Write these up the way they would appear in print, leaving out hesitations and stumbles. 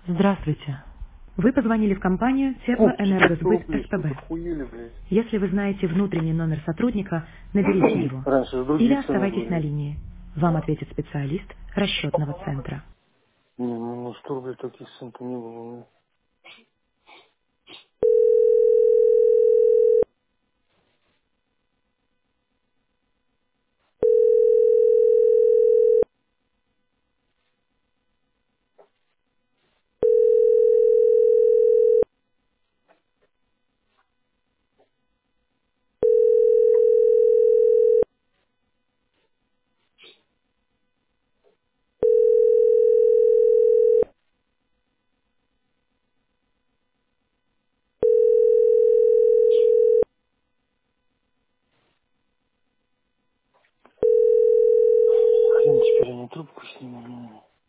Здравствуйте. Вы позвонили в компанию Опчики 100 Теплоэнергосбыт рублей, что СПБ. подхуели, блядь. Если вы знаете внутренний номер сотрудника, наберите его. Раньше же Или другие цены оставайтесь на были. линии. Вам ответит специалист расчетного центра. Не, ну 100 рублей таких цен-то не было. Хрен теперь они трубку снимали.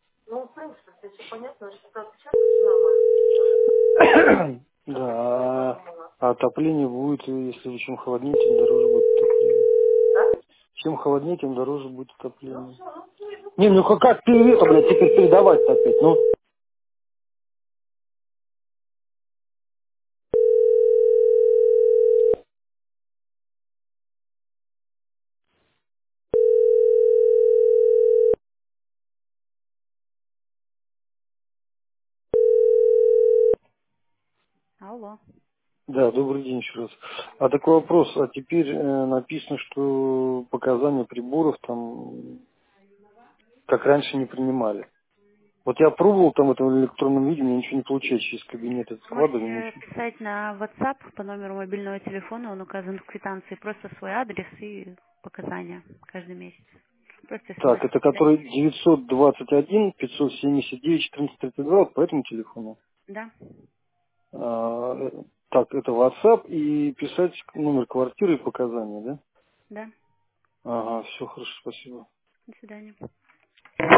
Да, а отопление будет, если чем холоднее, тем дороже будет отопление. Чем холоднее, тем дороже будет отопление. Не, ну как ты это, блядь, теперь передавать-то опять, ну? Алло. Да, добрый день еще раз. А такой вопрос, а теперь написано, что показания приборов там, как раньше, не принимали. Вот я пробовал там в этом электронном виде, мне ничего не получается через кабинет, это складываю, Можете ничего. писать на WhatsApp по номеру мобильного телефона, он указан в квитанции, просто свой адрес и показания каждый месяц. Просто Так, смс это кидать. который 921 579 1432, вот по этому телефону. Да, А, так, это WhatsApp и писать номер квартиры и показания, да? да. Ага, все хорошо, спасибо. До свидания.